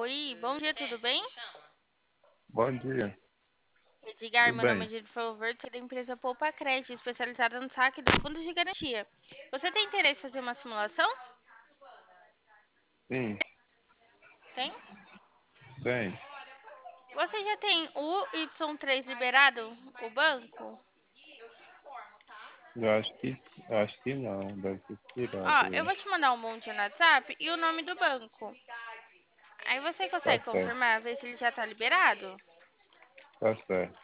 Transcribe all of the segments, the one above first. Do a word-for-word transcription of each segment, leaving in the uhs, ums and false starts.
Oi, bom dia, tudo bem? Bom dia, Edgar, tudo meu nome é bem? Jennifer Verde, sou da empresa Poupa Crédito, especializada no saque dos fundos de garantia. Você tem interesse em fazer uma simulação? Sim, Tem? tem. Você já tem o Y três liberado, o banco? Eu acho que, eu acho que não, deve ter tirado Ó, eu ele. vou te mandar um monte no WhatsApp e o nome do banco. Aí você Tá consegue certo, confirmar, ver se ele já tá liberado? tá certo,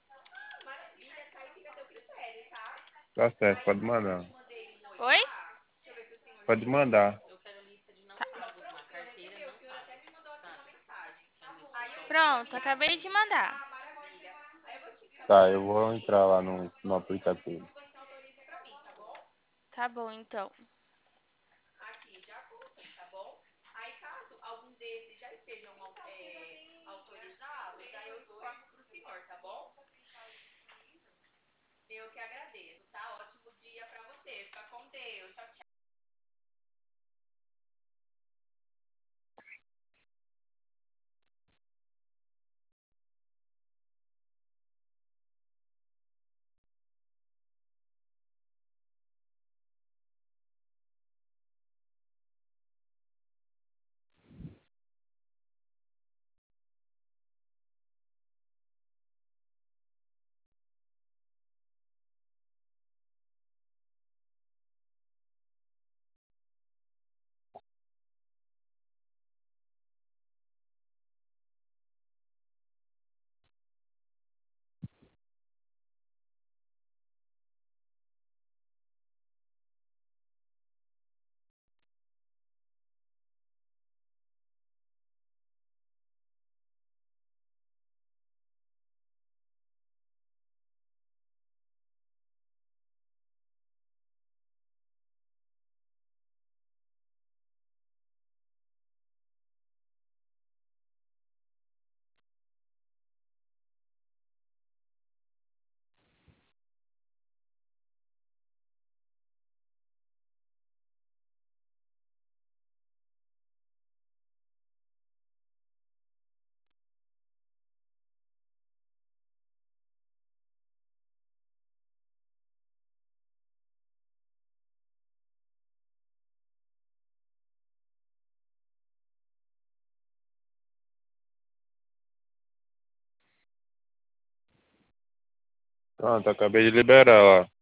tá certo, pode mandar. Oi? Pode mandar. Pronto, acabei de mandar. Tá, eu vou entrar lá no, no aplicativo. Tá bom, então. Pronto, acabei de liberar lá.